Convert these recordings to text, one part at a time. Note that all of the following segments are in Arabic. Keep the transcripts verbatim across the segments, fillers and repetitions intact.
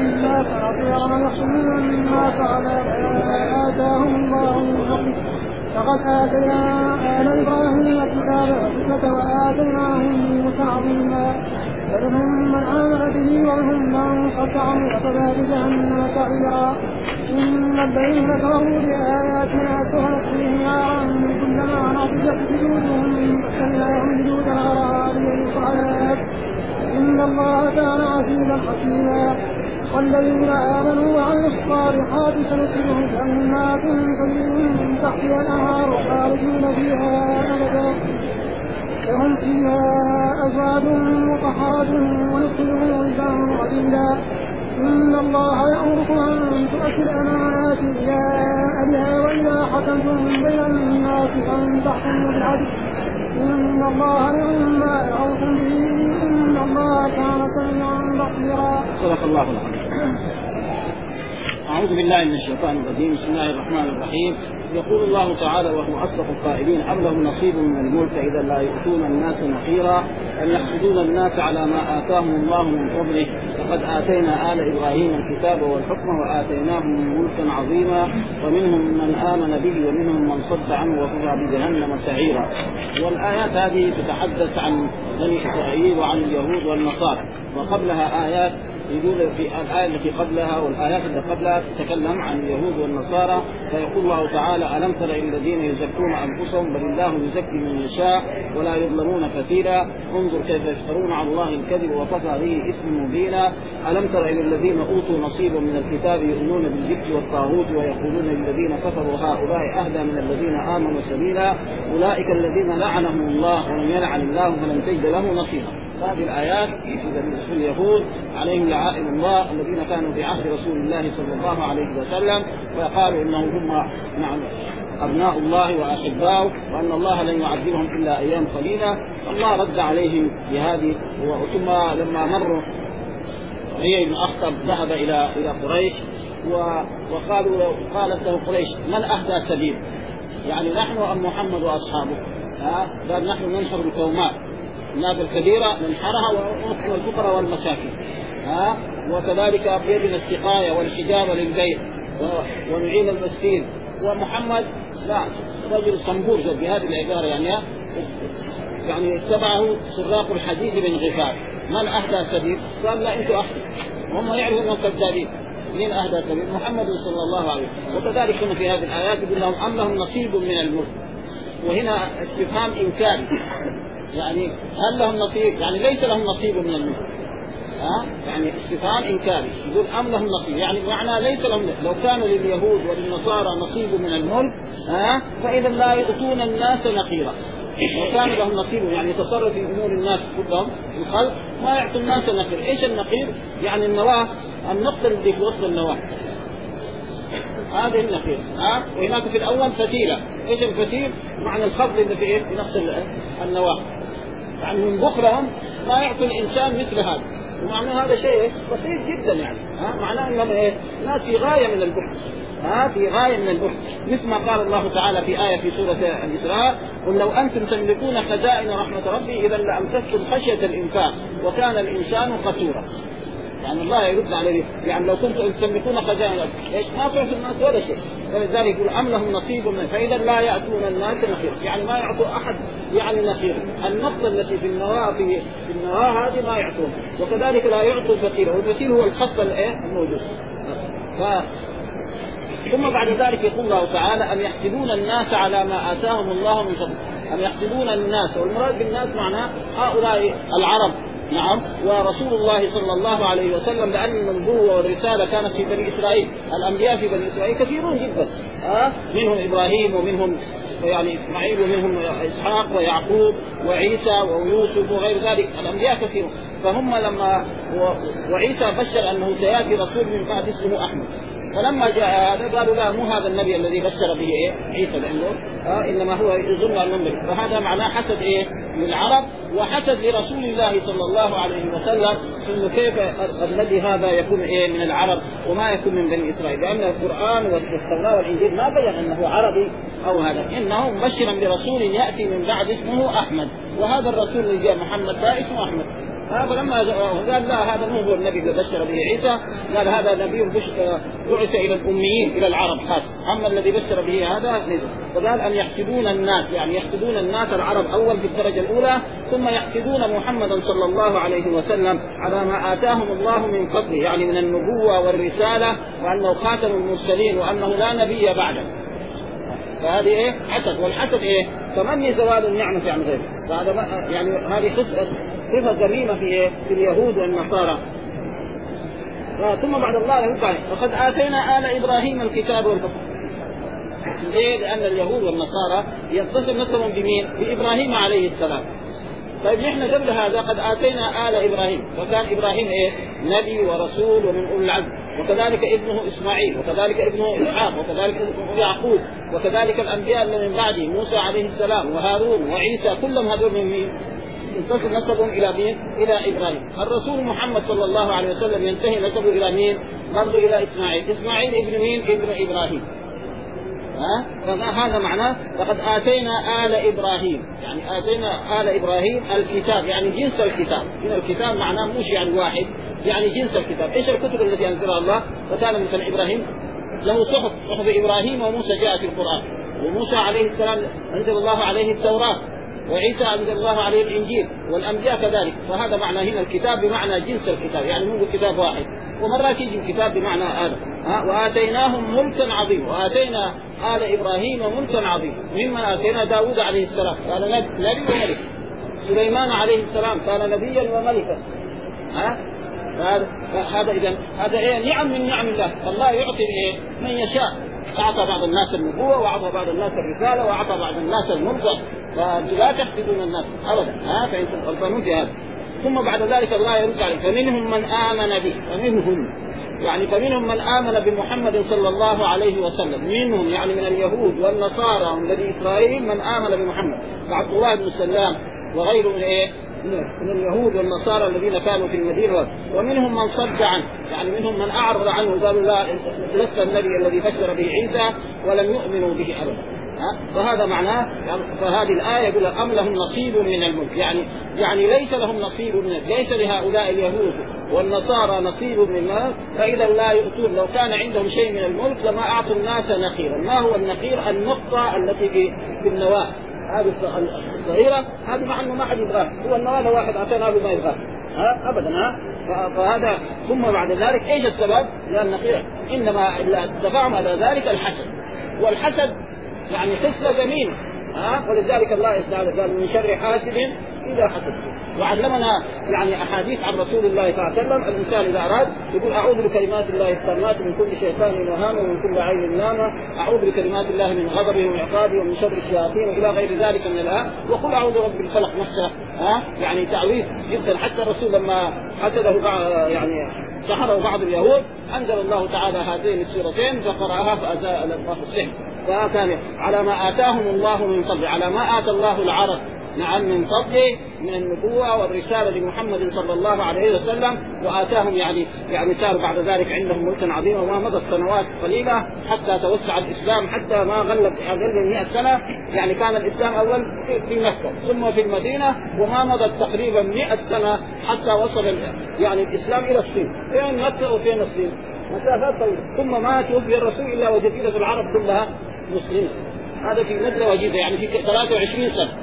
الناس نصيرا يحسدون الناس على ما آتاهم الله من فضله فقد آتينا آل إبراهيم الكتاب والحكمة وآتيناهم ملكا عظيما فمنهم من آمن به ومنهم من صد عنه وكفى بجهنم سعيرا إن الذين كفروا بآياتنا سنصليهم نارا كلما نضجت جلودهم بدلناهم جلودا غيرها ليذوقوا العذاب إن الله كان عزيزا حكيما والذين آمنوا وعملوا الصالحات سندخلهم جنات تجري من تحتها الأنهار خالدين فيها أبدا لهم فيها أزواج مطهرة وندخلهم رزقا قليلا إن الله يأمركم أن تؤتوا الأمانات إلى أهلها وإذا حكمتم بين الناس أن تحكموا بالعدل إن الله نعم ما يعظكم به إن الله كان سميعا بصيرا. صدق الله العظيم. أعوذ بالله من الشيطان الرجيم. بسم الله الرحمن الرحيم. يقول الله تعالى وهو أصدق القائلين أم لهم نصيب من الملك إذا لا يؤتون الناس نقيرا أم يحسدون الناس على ما آتاهم الله من فضله فقد آتينا آل إبراهيم الكتاب والحكم وآتيناهم ملكا عظيما ومنهم من آمن به ومنهم من صد عنه وكفى بجهنم سعيرا. والآيات هذه تتحدث عن بني إسرائيل وعن اليهود والنصارى وقبلها آيات يقول في الآية التي قبلها والآيات التي قبلها تتكلم عن اليهود والنصارى فيقول الله تعالى ألم تر إلى الذين يزكون أنفسهم بل الله يزكي من يشاء ولا يظلمون فتيلا انظر كيف يفترون على الله الكذب وكفى به إثم مبينا ألم تر إلى الذين أوتوا نصيبا من الكتاب يؤمنون بالجبت والطاغوت ويقولون للذين كفروا هؤلاء أهدى من الذين آمنوا سبيلا أولئك الذين لعنهم الله ومن يلعن الله فلن تجد له نصيرا. هذه الآيات في اليهود عليهم لعائن الله الذين كانوا في عهد رسول الله صلى الله عليه وسلم وقالوا إنهم هم نعم أبناء الله وأحباؤه وأن الله لن يعذبهم إلا أيام قليلة. الله رد عليهم بهذه. ثم لما مروا هي ابن أخطب ذهب إلى إلى قريش وقالوا قالت له قريش من أهدى سبيل يعني نحن أم محمد وأصحابه قال نحن ننشر الكومات الناس الكبيرة ننحرها ونطعم الفقراء والمساكين ها وكذلك بيدنا السقاية والحجابة للبيت ونعين المسكين ومحمد لا رجل صنبور بهذه العبارة يعني يعني اتبعه سراق الحديث بن غفار من أهدى سبيل قال لا أنتم أهدى هم يعرفوا أنهم كذابين من أهدى سبيل محمد صلى الله عليه وسلم. وكذلك في هذه الآيات يقول لهم أم لهم نصيب من الملك وهنا استفهام إنكاري يعني هل لهم نصيب يعني ليس لهم نصيب من الملك ها يعني استفهام إنكاري يقول أم لهم نصيب يعني معنى ليس لهم لو كانوا لليهود وللنصارى نصيب من الملك ها فإذا لا يؤتون الناس نقيرا لو كان لهم نصيب يعني يتصرف في أمور الناس كلهم الخلق ما يعطوا الناس نقير. إيش النقير يعني النواة النقطة اللي في وسط النواة هذه النقير ها وهناك في الأول فتيلة. إيش الفتيل معنى الخفض اللي في إيه في نفس النواة يعني من بخرهم ما يعطي الإنسان مثل هذا ومعنى هذا شيء بسيط جدا يعني ها معناه أنهم إيه ناس في غاية من البخل ها في غاية من البخل مثل ما قال الله تعالى في آية في سورة الإسراء قل لو أنتم تملكون خزائن رحمة ربي إذا لأمسكتم خشية الإنفاق وكان الإنسان قتورا. يعني الله يرد عليه يعني لو كنتم تملكون خزائن ايش ما تعطوا الناس ولا شيء فلذلك يقول أم لهم نصيب من فإذا لا يأتون الناس نقير يعني ما يعطوا أحد يعني نقير النقطة التي في النواة في, في النواة هذه ما يعطون وكذلك لا يعطوا الفتيل والفتيل هو الخط الموجود. ف... ثم بعد ذلك يقول الله تعالى أم يحسدون الناس على ما آتاهم الله من فضله أم يحسدون الناس والمراد بالناس معناه هؤلاء العرب نعم ورسول الله صلى الله عليه وسلم لأن النبوة والرسالة كانت في بني إسرائيل الأنبياء في بني إسرائيل كثيرون جدا آه؟ منهم إبراهيم ومنهم يعني إسماعيل ومنهم إسحاق ويعقوب وعيسى ويوسف وغير ذلك الأنبياء كثيرون. فهم لما وعيسى بشر أنه سيأتي رسول من بعد اسمه أحمد فلما جاء هذا قالوا لا مو هذا النبي الذي بشر به إيه؟ عيسى لأنه آه إنما هو يظن أنه نبي. فهذا معناه حسد إيه للعرب وحسد لرسول الله صلى الله عليه وسلم إنه كيف الذي هذا يكون إيه من العرب وما يكون من بني إسرائيل لأن القرآن والتوراة والإنجيل ما بين أنه عربي أو هذا إنه مبشرا برسول يأتي من بعد اسمه أحمد وهذا الرسول اللي جاء محمد لا اسمه أحمد فلما قال لا هذا مو هو النبي الذي بشر به عيسى، قال هذا نبي بعث الى الاميين الى العرب خاص، اما الذي بشر به هذا نزل. فقال ان يحسدون الناس، يعني يحسدون الناس العرب اول في الدرجه الاولى، ثم يحسدون محمدا صلى الله عليه وسلم على ما اتاهم الله من فضله، يعني من النبوه والرساله، وانه خاتم المرسلين، وانه لا نبي بعده. فهذه ايه حسد، والحسد ايه تمني زوال النعمه عن غيره. فهذا يعني هذه صفه صفه ذميمه في ايه في اليهود والنصارى. ثم بعد الله يقول وقد اتينا ال ابراهيم الكتاب والحكم. ليه؟ لان اليهود والنصارى يتصل نسبهم بمين؟ بابراهيم عليه السلام. طيب نحن قبل هذا قد اتينا ال ابراهيم، فكان ابراهيم ايه نبي ورسول ومن اولي العزم، وكذلك ابنه اسماعيل، وكذلك ابنه اسحاق، وكذلك ابنه يعقوب، وكذلك الانبياء اللي من بعده موسى عليه السلام وهارون وعيسى، كلهم هذول من مين؟ ينتصر نسبهم الى مين؟ الى ابراهيم. الرسول محمد صلى الله عليه وسلم ينتهي نسبه الى مين؟ برضه الى اسماعيل. اسماعيل ابن مين؟ ابن ابراهيم. ها فهذا معناه فقد آتينا آل إبراهيم، يعني آتينا آل إبراهيم الكتاب، يعني جنس الكتاب. من الكتاب معناه مش يعني واحد، يعني جنس الكتاب. إيش الكتب التي أنزلها الله؟ فكان مثل إبراهيم له صحف، صحف إبراهيم وموسى جاء في القرآن، وموسى عليه السلام أنزل الله عليه التوراة، وعيسى أنزل الله عليه الإنجيل، والأنبياء كذلك. فهذا معنى هنا الكتاب بمعنى جنس الكتاب، يعني مو كتاب واحد. ومرات يجي الكتاب بمعنى آل. ها وآتيناهم ملكا عظيما، وآتينا آل إبراهيم ملكا عظيما. مما آتينا داود عليه السلام كان نبي وملك، سليمان عليه السلام كان نبيا وملكا. ها هذا هذا إذا هذا إيه نعم من نعم الله. الله يعطي إيه من يشاء، أعطى بعض الناس النبوة، وأعطى بعض الناس الرسالة، وأعطى بعض الناس الملك. فلا تحسدون الناس أبدا، ها فأنتم غلطانون في هذا. ثم بعد ذلك الله يرد عليه فمنهم من آمن به، فمنهم يعني فمنهم من آمن بمحمد صلى الله عليه وسلم، منهم يعني من اليهود والنصارى ومن بني إسرائيل من آمن بمحمد، عبد الله بن سلام وغيره من إيه من اليهود والنصارى الذين كانوا في المدينة. ومنهم من صد عنه، يعني منهم من أعرض عنه قالوا لا لست النبي الذي بشر به عيسى، ولم يؤمنوا به أبدا. فهذا معناه فهذه الآية يقول أم لهم نصيب من الملك، يعني يعني ليس لهم نصيب من الملك، ليس لهؤلاء اليهود والنصارى نصيب من الملك، فإذا لا يؤتون. لو كان عندهم شيء من الملك لما أعطوا الناس نخيرا. ما هو النخير؟ النقطة التي في في النواة، هذه الصغيرة، هذه مع أنه ما حد يبغاها، هو النواة واحد أعطينا له ما يبغاه ها أبدا. ها فهذا ثم بعد ذلك إيش السبب؟ لأن النخير إنما دفعهم على ذلك الحسد، والحسد يعني خصلة جميلة. ها ولذلك الله تعالى قال من شر حاسد إذا حسد. وعلمنا يعني أحاديث عن رسول الله صلى الله عليه وسلم الإنسان إذا أراد يقول أعوذ بكلمات الله التامات من كل شيطان وهامة ومن كل عين لامة، أعوذ بكلمات الله من غضبه وعقابه ومن شر الشياطين إلى غير ذلك من الآيات. وقل أعوذ برب الفلق نفسه، ها يعني تعويذ جدا. حتى الرسول لما حسده يعني سحره بعض اليهود أنزل الله تعالى هذين السورتين فقرأها فأزال الله السحر. فكان على ما آتاهم الله من فضله، على ما آتى الله العرب نعم من فضله من النبوة والرسالة لمحمد صلى الله عليه وسلم، وآتاهم يعني يعني صار بعد ذلك عندهم ملكا عظيما. وما مضت سنوات قليلة حتى توسع الإسلام، حتى ما غلب أقل من مئة سنة. يعني كان الإسلام أول في مكة ثم في المدينة، وما مضت تقريبا مئة سنة حتى وصل يعني الإسلام إلى الصين. فين مكة وفين الصين؟ مسافات طويلة. ثم ما توفي الرسول إلا وجزيرة العرب كلها مسلمة. هذا في مدة وجيزة يعني في ثلاثة وعشرين سنة.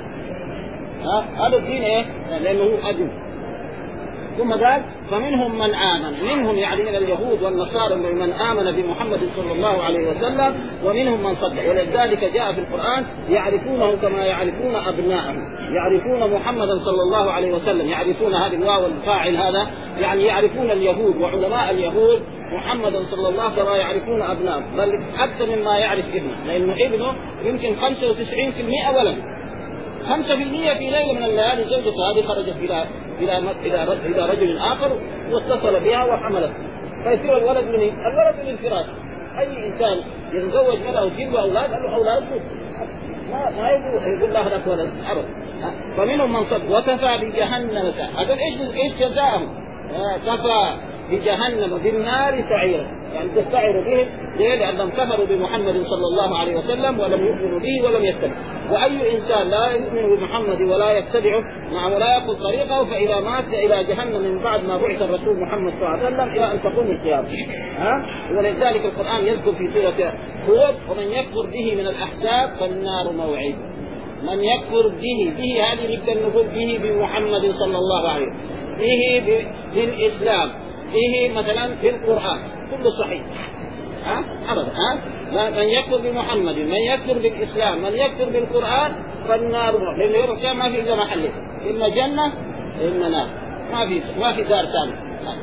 ها هذا الدين ايه؟ لانه هو ادم. ثم قال فمنهم من امن، منهم يعني من اليهود والنصارى من امن بمحمد صلى الله عليه وسلم، ومنهم من صدق. ولذلك جاء في القران يعرفونه كما يعرفون ابناءهم، يعرفون محمدا صلى الله عليه وسلم، يعرفون هذه الواو الفاعل هذا يعني يعرفون اليهود وعلماء اليهود محمدا صلى الله عليه وسلم كما يعرفون ابناءهم، بل اكثر مما يعرف ابنه، لانه ابنه يمكن خمسة وتسعين بالمئة ولد. خمسة بالمئة في ليلة من الليالي زوجته هذه خرجت إلى إلى إلى إلى رجل آخر واتصل بها وحملت، فيصير الولد من الولد من الفراش. أي إنسان يتزوج منها وتجيب له أولاد قال له أولاد ما ما يقول يقول له هذاك ولد أبدا. فمنهم من صد وكفى بجهنم سعيرا. هذا إيش إيش جزاهم؟ كفى بجهنم بالنار سعيرا. يعني تستعر بهم. ليه؟ لأنهم كفروا بمحمد صلى الله عليه وسلم ولم يؤمنوا به ولم يتبعوا. وأي إنسان لا يؤمن بمحمد ولا يتبعه مع ولا يأخذ طريقه فإذا مات إلى جهنم من بعد ما بعث الرسول محمد صلى الله عليه وسلم إلى أن تقوم القيامة. ها؟ ولذلك القرآن يذكر في سورة هود ومن يكفر به من الأحزاب فالنار موعده. من يكفر به به هذه نقدر نقول به بمحمد صلى الله عليه وسلم، به بالإسلام، به مثلا بالقرآن، كله صحيح. ها أبدا. ها من يكفر بمحمد، من يكفر بالإسلام، من يكفر بالقرآن فالنار موعده. لأن يوم القيامة ما في إذا ما حلت إما جنة إما نار، ما في ما في دار ثاني.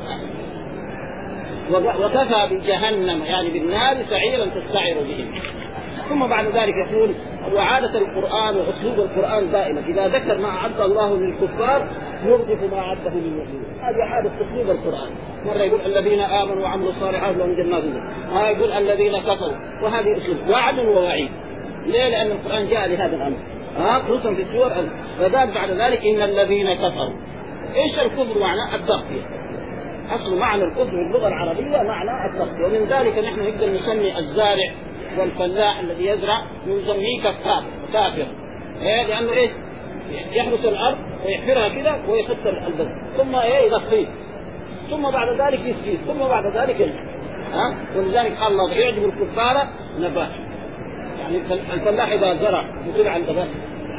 وكفى بجهنم يعني بالنار سعيرا تستعر بهم. ثم بعد ذلك يقول وعادة القرآن وأسلوب القرآن دائما إذا ذكر ما أعد الله للكفار يرضف ما أعده للمؤمنين. هذه عادة أسلوب القرآن. مرة يقول الذين آمنوا وعملوا الصالحات لهم جنات، ما يقول الذين كفروا، وهذه أسلوب وعد ووعيد. ليه؟ لأن القرآن جاء لهذا الأمر. ها خصوصا في السور. فقال بعد ذلك إن الذين كفروا. إيش الكفر؟ معناه التغطية. أصل معنى الكفر في اللغة العربية معناه التغطية. ومن ذلك نحن نقدر نسمي الزارع والفلاح الذي يزرع نسميه كفار كافر. إيه؟ لأنه إيش؟ يحرث الأرض ويحفرها كده ويخط البذر ثم إيه يغطيه ثم بعد ذلك يسقيه ثم بعد ذلك يجب. ها ولذلك قال الله يعجب الكفار نبات. يعني الفلاح إذا زرع يطلع عن نبات.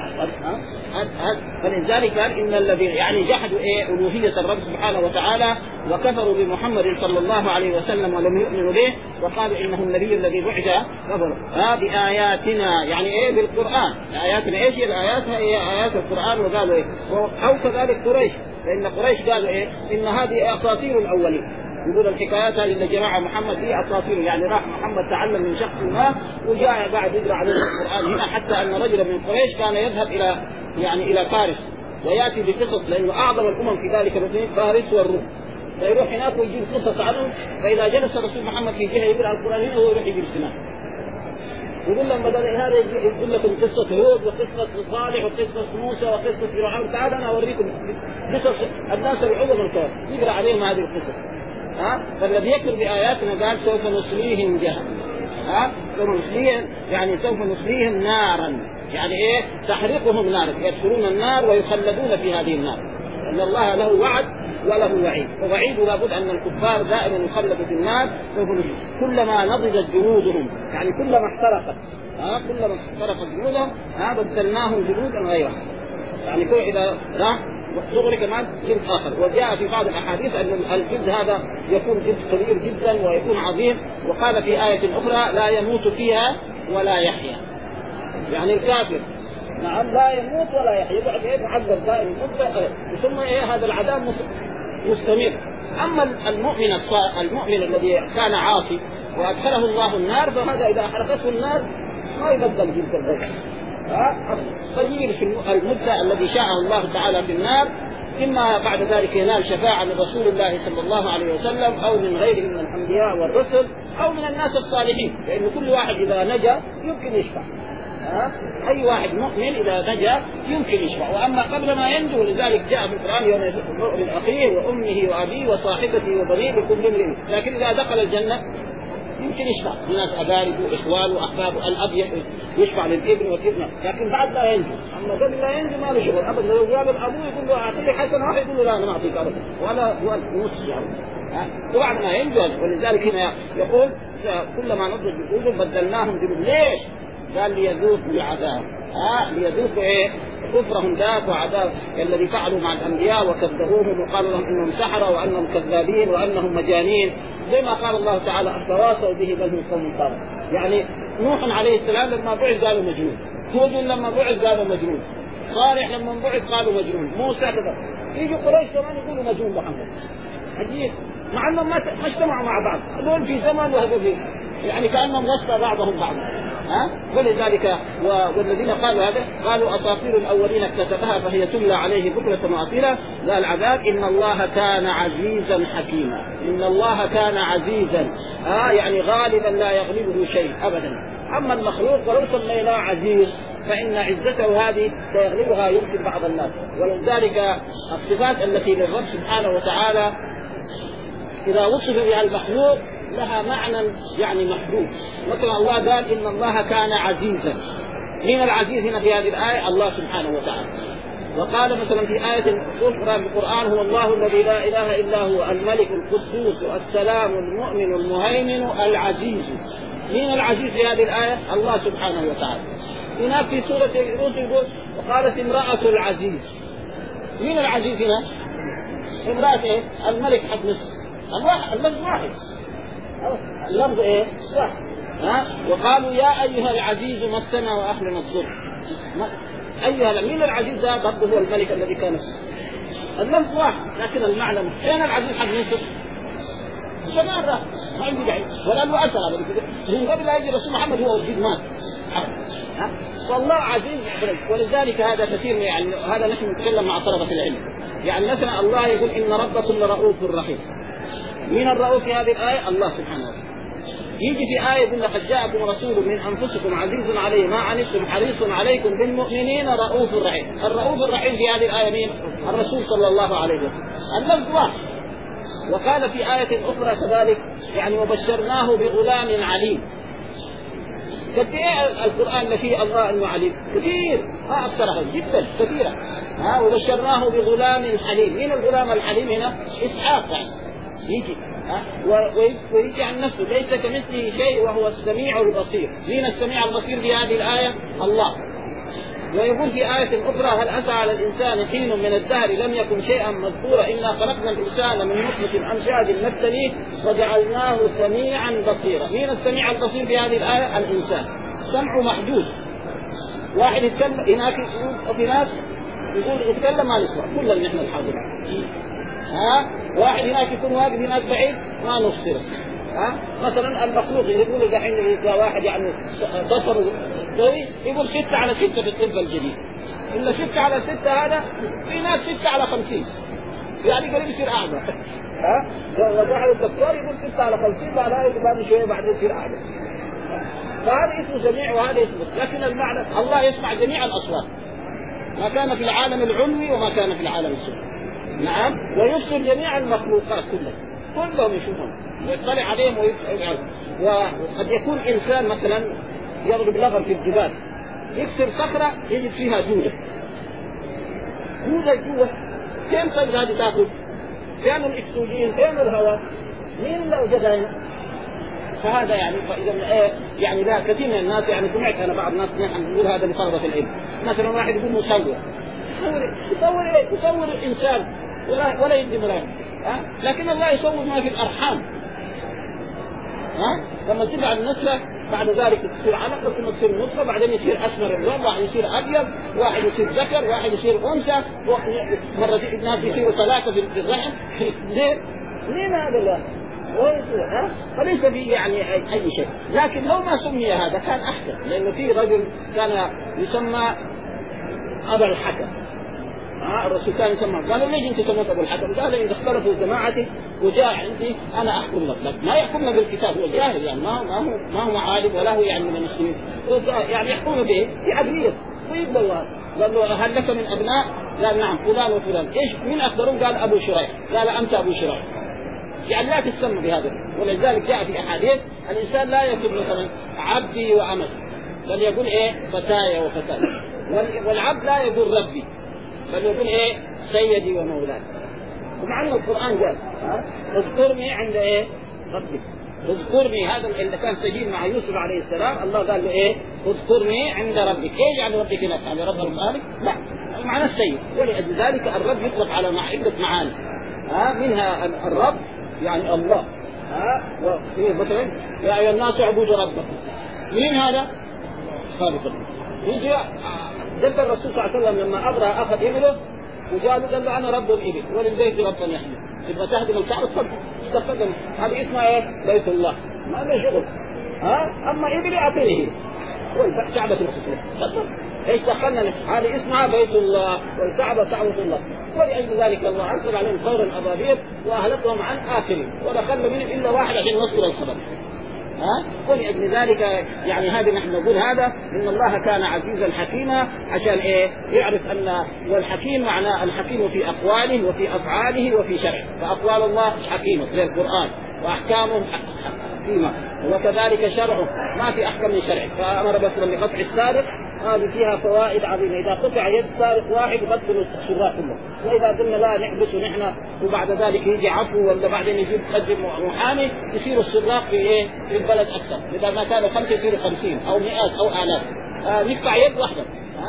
فلذلك قال إن الذين يعني جحدوا إيه ألوهية الرب سبحانه وتعالى وكفروا بمحمد صلى الله عليه وسلم ولم يؤمنوا به وقالوا إنه النبي الذي بعث كفروا بآياتنا يعني إيه بالقرآن. آياتنا إيش هي الآيات؟ هي آيات القرآن. وقالوا إيه أو كذلك قريش، لأن قريش قالوا إيه إن هذه أساطير الأولين. يقول الحكايات هذه اللي جماعة محمد هي أساطير، يعني راح محمد تعلم من شخص ما وجاء بعد يقرأ عليه القرآن هنا. حتى أن رجلا من قريش كان يذهب إلى يعني إلى فارس ويأتي بقصص، لأنه أعظم الأمم في ذلك الوقت فارس والروم، فيروح هناك ويجيب قصص عنهم. فإذا جلس الرسول محمد في جهة يقرأ القرآن هنا ويروح يجيب سنة يقول لهم بدل هذا يقول لكم قصة هود وقصة صالح وقصة موسى وقصة فرعون، تعال أنا أوريكم قصص الناس العظم الكون يقرأ عليهم هذه القصص. ها فالذي يكفر بآياتنا قال سوف نصليهم جهنم. ها سوف نصليهم يعني سوف نصليهم نارا، يعني ايه تحرقهم نارا، يدخلون النار ويخلدون في هذه النار. ان الله له وعد وله وعيد، ووعيد لابد ان الكفار دائما يخلدوا في النار سوف نصليهم كلما نضجت جلودهم، يعني كلما احترقت ها كلما احترقت جلودهم ها بدلناهم جلودا غيرها، يعني كل اذا راح صغري كمان جلد آخر. وجاء في بعض الأحاديث أن الجلد هذا يكون جلد كبير جدا ويكون عظيم. وقال في آية أخرى لا يموت فيها ولا يحيا، يعني الكافر نعم لا يموت ولا يحيا، يقعد يتعذب دائما ثم إيه هذا العذاب مستمر. أما المؤمن المؤمن الذي كان عاصي وأدخله الله النار فهذا إذا أحرقته النار ما يبدل جلد الغير، قليل في المدة الذي شاءه الله تعالى في النار، إما بعد ذلك ينال شفاعة من رسول الله صلى الله عليه وسلم أو من غيره من الأنبياء والرسل أو من الناس الصالحين، لأن كل واحد إذا نجا يمكن يشفع. أي واحد مؤمن إذا نجا يمكن يشفع. وأما قبل ما ينجو لذلك جاء في القرآن يوم يشفع المرء من أخيه وأمه وأبيه وصاحبته وبنيه لكل امرئ، لكن إذا دخل الجنة يمكن يشفع الناس أقاربه إخوانه وأحبابه. الأب يشفع للابن والابنة، لكن بعد لا ينجو. أما قبل لا ينجو ما له شغل أبدا. لو قال أبوه يقول له أعطيه حسنة واحد يقول له لا أنا ما أعطيك أبدا ولا نص يعني. وبعد ما ينجو ولذلك هنا يقول كلما نضج جلودهم بدلناهم جلود. ليش؟ قال ليذوقوا العذاب. ها ليذوقوا إيه كفرهم ذاك وعذاب الذي فعلوا مع الأنبياء وكذبوهم وقالوا لهم إنهم سحرة وأنهم كذابين وأنهم مجانين، زي ما قال الله تعالى أتواصوا به بل هم قوم طاغون. يعني نوح عليه السلام لما بعث قالوا مجنون، هود لما بعث قالوا مجنون، صالح لما بعث قالوا مجنون، موسى كذا. يجي قريش كمان يقولوا مجنون محمد. عجيب، مع انهم ما اجتمعوا مع بعض، هذول في زمن وهذول في يعني كأنهم وصى بعضهم بعضا. ها ولذلك والذين قالوا هذا قالوا أساطير الأولين اكتتبها فهي تملى عليه بكرة وأصيلا. لا العذاب إن الله كان عزيزا حكيما. إن الله كان عزيزا ها يعني غالبا لا يغلبه شيء أبدا. أما المخلوق ولو سميناه عزيز فإن عزته هذه سيغلبها يمكن بعض الناس. ولذلك الصفات التي للرب سبحانه وتعالى إذا وصف بها المخلوق لها معنى يعني محدود. مثلا الله قال إن الله كان عزيزا. مين العزيز هنا في هذه الآية؟ الله سبحانه وتعالى. وقال مثلا في آية أخرى في القرآن هو الله الذي لا إله إلا هو الملك القدوس السلام المؤمن المهيمن العزيز. مين العزيز في هذه الآية؟ الله سبحانه وتعالى. هناك في سورة يونس يقول وقالت امرأة العزيز. مين العزيز هنا؟ امرأة إيه؟ الملك حق مصر. الله اللفظ واحد. اللفظ إيه؟ واحد. ها؟ وقالوا يا أيها العزيز مسنا وأهلنا الضر. أيها مين العزيز ده؟ برضه هو الملك الذي كان فيه. اللفظ واحد لكن المعنى مختلف. أين العزيز حق مصر؟ زمان راح ما عندي بعيد ولا له أثر على من قبل لا يجي رسول محمد هو وجود مات. ها؟ والله عزيز. ولذلك هذا كثير يعني هذا نحن نتكلم مع طلبة العلم. يعني مثلا الله يقول إن ربكم لرؤوف رحيم. مين الرؤوف في هذه الآية؟ الله سبحانه وتعالى. يجي في آية يقول لقد جاءكم رسول من أنفسكم عزيز عليه ما عنتم حريص عليكم بالمؤمنين رؤوف رحيم. الرؤوف الرحيم في هذه الآية مين؟ الرسول صلى الله عليه وسلم. اللفظ واحد. وقال في آية أخرى كذلك يعني وبشرناه بغلام عليم. قد ايه القرآن اللي فيه الله انه عليم كثير ما اكثرها جدا كثيرة. ها وبشرناه بغلام حليم. مين الغلام الحليم هنا؟ اسحاق يعني يجي ها ويجي عن نفسه ليس كمثله شيء وهو السميع البصير. مين السميع البصير في هذه الآية؟ الله. ويقول في آية أخرى هل أتى على الإنسان حين من الدهر لم يكن شيئا مذكورا إنا خلقنا الإنسان من نطفة أمشاج نبتليه وجعلناه سميعا بصيرا. مين السميع البصير في هذه الآية؟ الإنسان. سمعه محدود. واحد يتكلم هناك وفي ناس يقول يتكلم ما نسمع كل نحن الحاضرين. ها واحد هناك يكون واقف هناك بعيد ما نبصره. ها مثلا المخلوق يقول دحين إذا واحد يعني بصره قوي يقول ستة على ستة في الطب الجديد. إلا ستة على ستة هذا في ناس ستة على خمسين يعني قريب يصير أعلى. ها وواحد الدكتور يقول ستة على خمسين بعد بعد شوية بعدين يصير أعلى. فهذا اسمه سميع وهذا اسمه. لكن المعنى الله يسمع جميع الأصوات ما كان في العالم العلوي وما كان في العالم السفلي. نعم ويبصر جميع المخلوقات كلها كلهم يشوفون ويطلع عليهم ويفعل. وقد يكون إنسان مثلا يضرب لغم في الجبال يكسر صخرة يجد فيها جودة جودة جودة كم طيب هذه تأخذ؟ فين الإكسجين؟ فين الهواء؟ مين اللي وجدها هنا؟ فهذا يعني فإذا إيه يعني لا كثير من الناس يعني سمعت أنا بعض الناس نحن نقول هذا لطلبة العلم مثلا واحد يقول مصور يصور إيه؟ يصور الإنسان ولا ولا يدي ملاك. ها لكن الله يصور ما في الأرحام. ها لما تبع النسلة بعد ذلك تصير علقة ثم تصير نطفة بعدين يصير أسمر اللون واحد يصير أبيض واحد يصير ذكر واحد يصير أنثى مرة الناس يصيروا ثلاثة في الرحم. ليه؟ ليه هذا الله؟ ها فليس فيه يعني أي شيء. لكن لو ما سمي هذا كان أحسن لأنه في رجل كان يسمى أبا الحكم. ها الرسول كان يسمى قالوا ليش أنت سموت أبو الحكم؟ قال إذا اختلفوا جماعتي وجاء عندي أنا أحكم لك. ما يحكمنا بالكتاب هو جاهل يعني ما هو ما هو ما هو عالم ولا هو يعني من المسلمين يعني يحكمنا بإيه؟ بعدلية ويقبل الله. قال له هل لك من أبناء؟ قال نعم فلان وفلان. إيش مين أخبرهم؟ قال أبو شريح. قال أنت أبو شريح يعني لا تسمى بهذا. ولذلك جاء في أحاديث الإنسان لا يكون مثلا عبدي وأمتي بل يقول إيه فتايا وفتاة. والعبد لا يقول ربي بل يقول إيه سيدي ومولاي. ومع أن القرآن قال اذكرني عند إيه ربي اذكرني. هذا اللي كان سجين مع يوسف عليه السلام الله قال له إيه اذكرني عند ربك. إيه يعني ربك هنا يعني رب الخالق؟ لا معنى السيد. ولأجل ذلك الرب يطلق على عدة معاني. ها منها الرب يعني الله. ها مثلا يا أيها الناس اعبدوا ربكم. مين هذا؟ خالق الله. يجي جد الرسول صلى الله عليه وسلم لما أبرأ أخذ إبله وقالوا قال له أنا رب الإبل وللبيت ربا يحمي. إذا تهدم الكعبة تفضل تفضل. هذا اسمه إيه؟ بيت الله ما له شغل. ها أما إبلي أعطيه والكعبة المسلمة تفضل. إيش دخلنا هذه اسمها بيت الله والكعبة كعبة الله. ولأجل ذلك الله أرسل عليهم طير الأبابيل وأهلكهم عن آخرين ودخل منهم إلا واحد عشان نصر الخبر. ها ولأجل ذلك يعني هذه نحن نقول هذا إن الله كان عزيزا حكيما عشان إيه يعرف أن والحكيم معناه الحكيم في أقواله وفي أفعاله وفي شرعه. فأقوال الله حكيمة زي القرآن وأحكامه قيمة، وكذلك شرعه ما في أحكام من شرعه. فأمر بس بقطع السارق، هذه فيها فوائد عظيمة. إذا قطع يد سارق واحد يقتل السراق كله، وإذا قلنا لا نحبس ونحن وبعد ذلك يجي عفو ولا بعدين يجيب قدم محامي يصير السراق في إيه في البلد أكثر. إذا ما كانوا خمسة يصيروا خمسين أو مئات أو آلاف. آه يقطع يد واحدة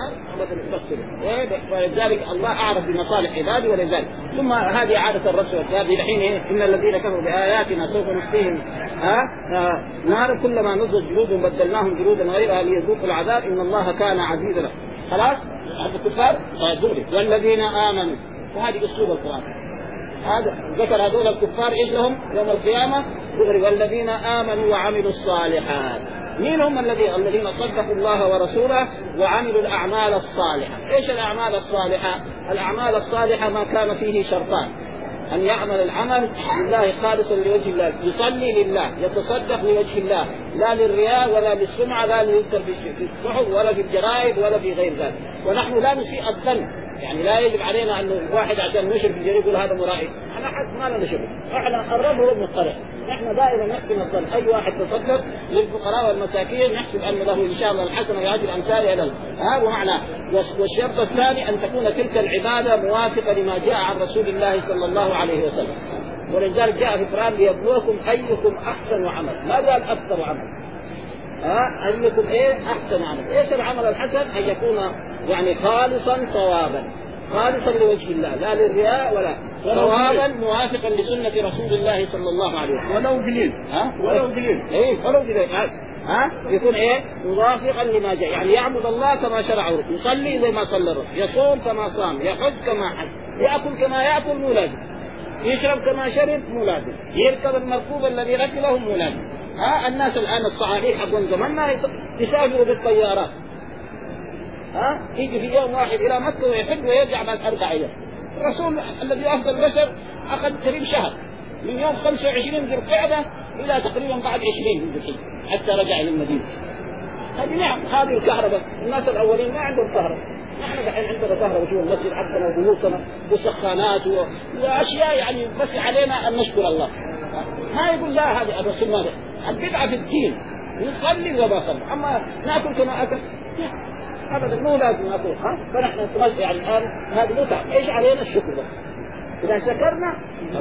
ولذلك الله أعرف بمصالح عباده. ولذلك ثم هذه عادة الرسول هذه الحين إيه؟ إن الذين كفروا بآياتنا سوف نسقيهم ها آه نار كلما نضجت جلودهم بدلناهم جلودا غيرها ليذوقوا العذاب إن الله كان عزيزا. خلاص هذا الكفار دوري. والذين آمنوا، وهذه أسلوب القرآن. هذا ذكر هذول الكفار إيش لهم يوم القيامة دوري. والذين آمنوا وعملوا الصالحات، مين هم الذين الذين صدقوا الله ورسوله وعملوا الأعمال الصالحة. إيش الأعمال الصالحة؟ الأعمال الصالحة ما كان فيه شرطان: أن يعمل العمل لله خالصا لوجه الله، يصلي لله، يتصدق لوجه الله، لا للرياء ولا للسمعة، لا ليذكر في الصحف ولا في الجرائد ولا في غير ذلك. ونحن لا نسيء الظن، يعني لا يجب علينا أن واحد عشان نشر في الجريد يقول هذا مرائي. احنا حد ما لنا شغل، احنا الرب هو المطلع. نحن دائما نحسن الظن، اي واحد تصدق للفقراء والمساكين نحسب ان له ان شاء الله الحسنه ويعطي امثالها له. هذا معناه. والشرط الثاني ان تكون تلك العباده موافقه لما جاء عن رسول الله صلى الله عليه وسلم. ولذلك جاء في القرآن ليبلوكم ايكم احسن عمل، ما قال اكثر عمل. ها أيكم إيه أحسن عمل. إيش العمل الحسن؟ أن يكون يعني خالصا صوابا، خالصا لوجه الله، لا للرياء ولا صوابا موافقا لسنة رسول الله صلى الله عليه وسلم. ولو قليل ها ولو قليل إيه ولو قليل ها يكون إيه موافقا لما جاء، يعني يعبد الله كما شرعه، يصلي زي ما صلى الرسول، يصوم كما صام، يحج كما حج، يأكل كما يأكل مو لازم، يشرب كما شرب مو لازم، يركب المركوب الذي ركبه مو لازم. ها الناس الآن الصحاحين حقون زماننا يسافروا بالطيارات، ها يجي في يوم واحد إلى مكة ويحج ويرجع بعد أربع أيام. الرسول الذي أفضل البشر أخذ قريب شهر، من يوم خمسة وعشرين ذي القعدة إلى تقريبا بعد عشرين من ذي الحجة حتى رجع إلى المدينة. هذه نعم. هذه الكهرباء الناس الأولين ما عندهم كهرباء، نحن الحين عندنا كهرباء وشوف المسجد حقنا وبيوتنا وسخانات وأشياء، يعني بس علينا أن نشكر الله. ما يقول لا هذا الرسول ماذا البدعة في الدين نصلي وما صلي، أما نأكل كما أكل أبدا مو لازم نأكل. فنحن نتمشى يعني الآن هذا متعب. إيش علينا الشكر بس. إذا شكرنا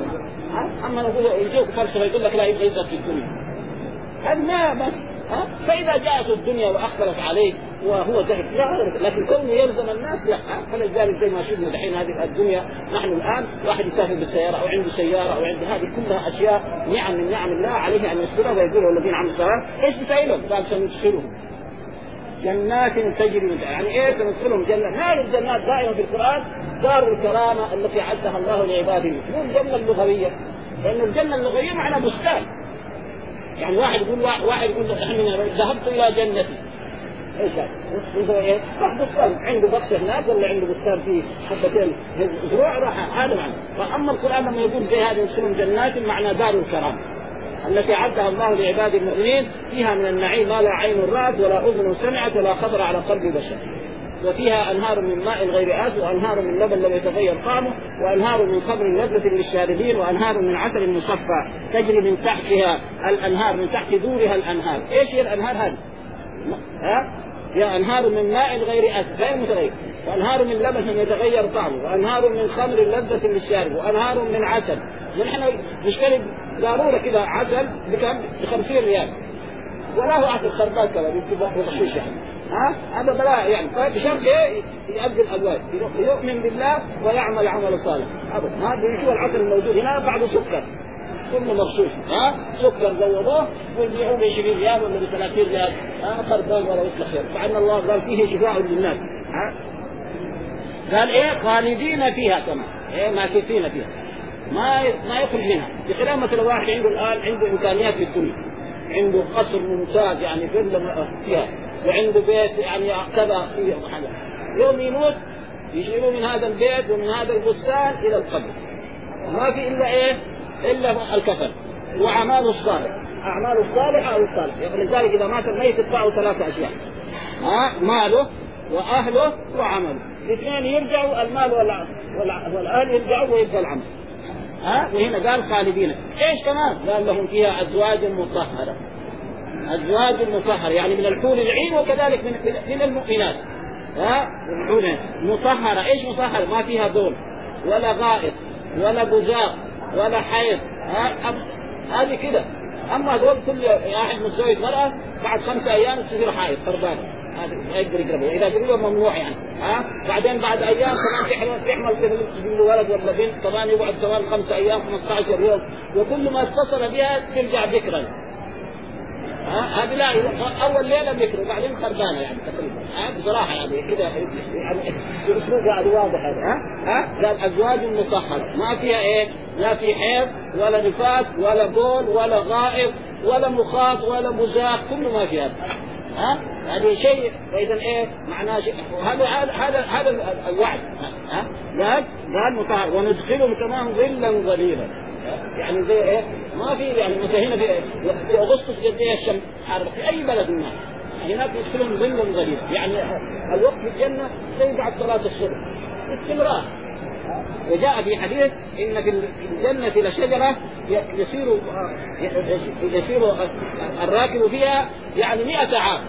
أما نقول يجوك فلسفة يقول لك لا يبغى يزهد في الدنيا، هذا ما بس. ها فإذا جاءت الدنيا وأخبرت عليه وهو زهد لا، لكن كونه يلزم الناس لا. فلذلك زي ما شفنا دحين هذه الدنيا نحن الآن واحد يسافر بالسيارة أو عنده سيارة أو عنده هذه كلها أشياء نعم من نعم الله عليه أن يشكرها. ويقول الذين عملوا الصالحات إيش بتسألهم؟ قال سندخلهم جنات تجري من، يعني إيه سندخلهم جنة. هذه الجنات دائما في القرآن دار الكرامة التي عدها الله لعباده، مو الجنة اللغوية، لأن الجنة اللغوية معنى بستان. يعني واحد يقول واحد يقول احنا ذهبت الى جنتي، ايش هذا؟ ايه؟ راح بستان عنده بقصه هناك ولا عنده بستان فيه حبتين زروع راح هذا معنى. فاما القران لما يقول زي هذه يدخلون جنات معنى دار الكرامه التي عدها الله لعباد المؤمنين، فيها من النعيم ما لا عين رأت ولا اذن سمعت ولا خطر على قلب بشر، وفيها أنهار من ماء غير آسن وأنهار من لبن لم يتغير طعمه وأنهار من خمر لذة للشاربين وأنهار من عسل مصفى تجري من تحتها الأنهار، من تحت دورها الأنهار. إيش هي الأنهار هذه؟ ها؟ هي أنهار من ماء غير آسن غير متغير، وأنهار من لبن لم يتغير طعمه، وأنهار من خمر لذة للشارب، وأنهار من عسل. ونحن نشتري ضرورة كذا عسل بكم؟ بخمسين ريال، ولا هو عسل خربات كذا بخشيش يعني. ها هذا بلاء يعني. بشرط ايه؟ يؤدي الالوان، يؤمن بالله ويعمل عمل صالح. ابدا ما بيشوف العسل الموجود هنا بعد سكر كله مخصوص، ها سكر زودوه ويبيعوه ب عشرين ريال ولا ب ثلاثين ريال، ها خربان ولا يصلح خير. فان الله قال فيه شفاء للناس. ها قال ايه؟ خالدين فيها كما ايه ماكثين فيها، ما ما يخرج منها. بخلاف مثلا واحد عنده الان عنده امكانيات في الدنيا، عنده قصر ممتاز يعني فيلا فيها وعنده بيت يعني كذا فيه محل، يوم يموت يشيلوا من هذا البيت ومن هذا البستان إلى القبر، ما في إلا إيه؟ إلا الكفن وأعماله الصالحة. أعماله الصالحة أو الصالحة. لذلك إذا مات الميت يدفعوا ثلاثة أشياء، ها ماله وأهله وعمله. الاثنين يرجعوا، المال والأهل يرجعوا ويبقى العمل. ها وهنا قال خالدين. ايش كمان؟ قال لهم فيها ازواج مطهره، ازواج مطهره يعني من الحور العين وكذلك من من المؤمنات. ها مطهره. ايش مطهره؟ ما فيها دول ولا غائط ولا بزاق ولا حيض. ها هذه كده. اما دول كل واحد متزوج مرأة بعد خمسة ايام تصير حائض خربانة، هذا يقدر يقربه اذا قريبه ممنوع يعني. ها بعدين بعد ايام كمان تحمل تحمل تجيب ولد ولا بنت كمان يقعد كمان خمسة ايام خمسة عشر يوم، وكل ما اتصل بها ترجع ذكرا. ها هذه لا اول ليله بيكروا بعدين خربانه يعني تقريبا. ها بصراحه يعني كده يعني الاسلوب قاعد واضح هذا. ها ها قال ازواج مطهره ما فيها ايه؟ لا في حيض ولا نفاس ولا بول ولا غائط ولا مخاط ولا بزاق، كله ما فيها. ها هذا شيء. فاذا ايه معناه شيء. هذا هذا هذا الوعد. ها قال قال مطهر وندخلهم كمان ظلا ظليلا. يعني زي ايه ما في يعني مثلا هنا في, في اغسطس قد ايه الشمس حارة في اي بلد ما هناك يدخلهم ظلا ظليلا. يعني الوقت في الجنه زي بعد صلاه الصبح استمرار. وجاء في حديث ان في الجنه لشجره يسير يسير الراكب فيها يعني مئة عام.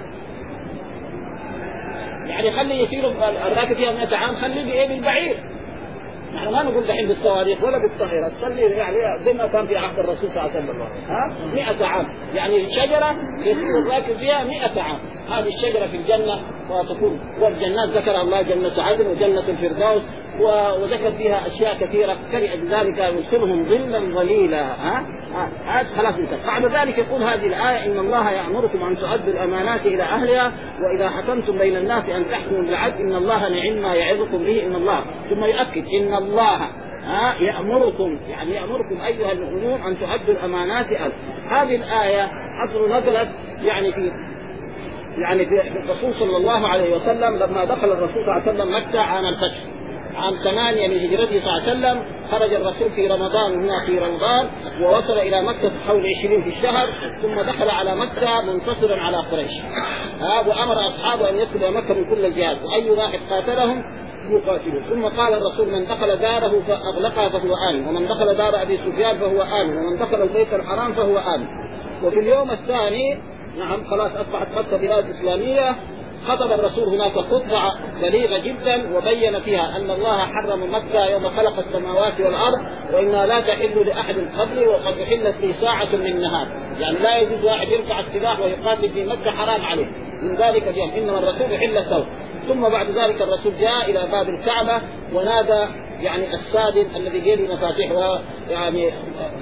يعني خلي يسير الراكب فيها مئة عام، خلي بايه بالبعير. نحن ما نقول دحين بالصواريخ ولا بالطائرات، خلي يعني زي ما كان في عهد الرسول صلى الله عليه وسلم. ها مئة عام يعني شجره يسير الراكب فيها مئة عام. هذه الشجره في الجنه وتكون. والجنات ذكر الله جنه عدن وجنه الفردوس وذكر فيها اشياء كثيره كذلك يدخلهم ظلا ظليلا. ها هذا خلاص انتهى. بعد ذلك يقول هذه الايه ان الله يأمركم ان تؤدوا الامانات الى اهلها واذا حكمتم بين الناس ان تحكموا بالعدل ان الله نعم ما يعظكم به ان الله. ثم يؤكد ان الله ها يأمركم يعني يأمركم ايها المؤمنون ان تؤدوا الامانات الى. هذه الايه اصل نزلت يعني في يعني في الرسول صلى الله عليه وسلم لما دخل الرسول صلى الله عليه وسلم مكة عام الفتح عام ثمانية من هجرته صلى الله عليه وسلم. خرج الرسول في رمضان هنا في رمضان ووصل إلى مكة حول عشرين في الشهر، ثم دخل على مكة منتصرا على قريش. ها وأمر أصحابه أن يدخلوا مكة من كل الجهات وأي واحد قاتلهم يقاتلوا. ثم قال الرسول من دخل داره فأغلقها فهو آمن، ومن دخل دار أبي سفيان فهو آمن، ومن دخل البيت الحرام فهو آمن. وفي اليوم الثاني نعم خلاص أصبحت مكة بلاد إسلامية. خطب الرسول هناك خطبة بليغة جدا وبين فيها أن الله حرم مكة يوم خلق السماوات والأرض وإنها لا تحل لأحد قبلي وقد أحلت لي ساعة من نهار. يعني لا يجوز واحد يرفع السلاح ويقاتل في مكة حرام عليه من ذلك اليوم، إنما الرسول يحل الثوب. ثم بعد ذلك الرسول جاء إلى باب الكعبة ونادى يعني السادن الذي بيده مفاتيح يعني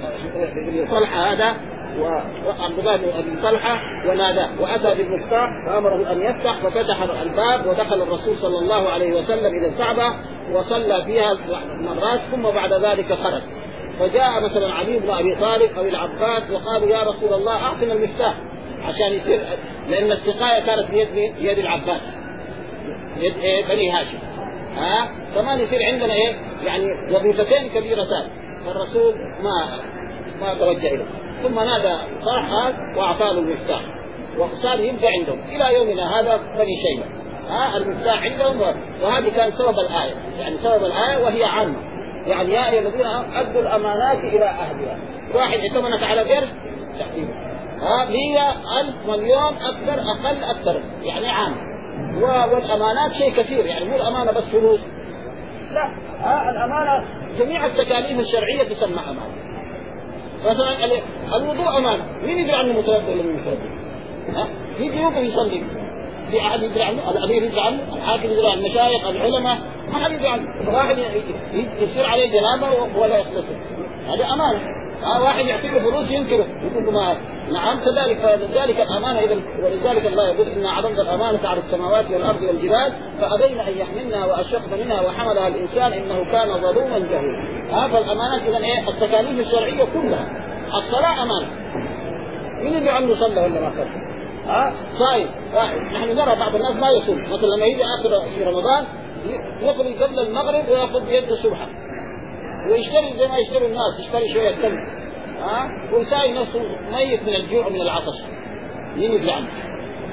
طلحة هذا وعبد الله بن طلحة وناداه وأتى بالمفتاح فأمره أن يفتح ففتح الباب ودخل الرسول صلى الله عليه وسلم إلى الكعبة وصلى فيها مرات. ثم بعد ذلك خرج فجاء مثلا علي بن أبي طالب أو العباس وقالوا يا رسول الله أعطنا المفتاح عشان يصير، لأن السقاية كانت بيد يد العباس يد إيه بني هاشم. ها كمان يصير عندنا إيه يعني وظيفتين كبيرتان. فالرسول ما ما توجه إليه. ثم نادى طلحة وأعطاه المفتاح وصار يبقى عندهم إلى يومنا هذا بني شيبة. ها المفتاح عندهم. وهذه كان سبب الآية يعني سبب الآية وهي عامة يعني يا أيها الذين أدوا الأمانات إلى أهلها. واحد ائتمنك على قرش تحديدا ها مية ألف مليون أكثر أقل أكثر يعني عام. والأمانات شيء كثير يعني مو الأمانة بس فلوس، لا ها الأمانة جميع التكاليف الشرعية تسمى أمانة. مثلا الوضوء أمانة، مين يدري عنه متوضئ ولا مين متوضئ؟ ها يجي يوقف يصلي في أحد يدري عنه؟ الأمير يدري عنه؟ الحاكم يدري عنه؟ المشايخ العلماء ما حد يدري عنه. واحد يصير عليه جنابه ولا يغتسل هذا أمانة. ها واحد يعطيه فلوس ينكره يقول له ما نعم كذلك. فلذلك الأمانة إذا ولذلك الله يقول إنا عرضنا الأمانة على السماوات والأرض والجبال فأبين أن يحملنها وأشفقن منها وحملها الإنسان إنه كان ظلوما جهولا. هذا الأمانات إذا إيه التكاليف الشرعية كلها. الصلاة أمانة، مين اللي عنده صلى ولا ما صلى؟ ها صايم. نحن نرى بعض الناس ما يصوم مثلا لما يجي آخر في رمضان يخرج قبل المغرب ويأخذ بيده سبحة ويشتري زي ما يشتري الناس يشتري شوية تمر ها ويساوي نفسه ميت من الجوع ومن العطش. مين يدري عنه؟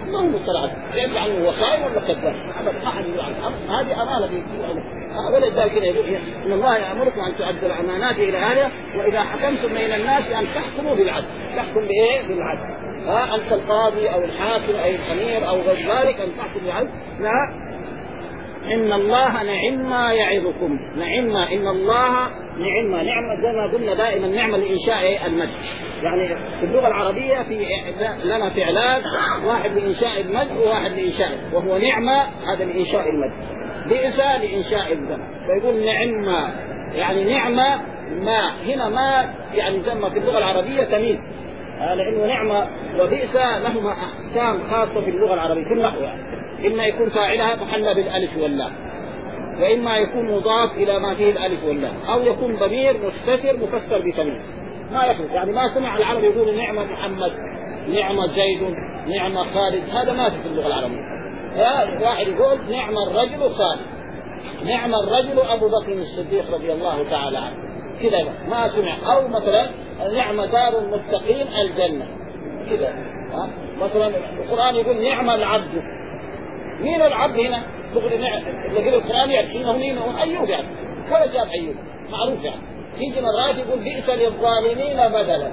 ما هو مطلع يدعي عنه هو خائن ولا كذاب ابدا ما حد يدعي عنه هذه امانه في ولذلك كده يقول ان الله يامركم ان تؤدوا الامانات الى اهلها واذا حكمتم بين الناس ان تحكموا بالعدل. تحكم بايه؟ بالعدل. ها انت القاضي او الحاكم او الامير او غير ذلك ان تحكم بالعدل. لا ان الله نعم ما يعظكم. نعم ان الله نعم نعمه زي ما قلنا دائما نعمه لانشاء المد. يعني في اللغه العربيه في لنا فعلان واحد لانشاء المد وواحد لانشاء وهو نعمه هذا لانشاء المد بئس لانشاء الذم. فيقول نعم يعني نعمه ما هنا ما يعني زي ما في اللغه العربيه تمييز لانه نعمه وبئس لهما احكام خاصه في اللغه العربيه في النحو يعني. إما يكون فاعلها محلى بالألف واللام وإما يكون مضاف إلى ما فيه الألف واللام أو يكون ضمير مستتر مفسر بتمييز ما يخلص. يعني ما سمع العرب يقول نعمة محمد نعمة زيد نعمة خالد هذا ما في اللغة العربية. واحد يقول نعم الرجل خالد نعم الرجل أبو بكر الصديق رضي الله تعالى عنه كذا ما سمع. أو مثلا نعم دار المتقين الجنة كذا. مثلا القرآن يقول نعم العبد. مين العبد هنا؟ تقول نعم اللي قال القرآن يعرفونه مين؟ هو أيوب يعني ولا جاب أيوب معروف يعني. يجي مرات يقول بئس للظالمين بدلا.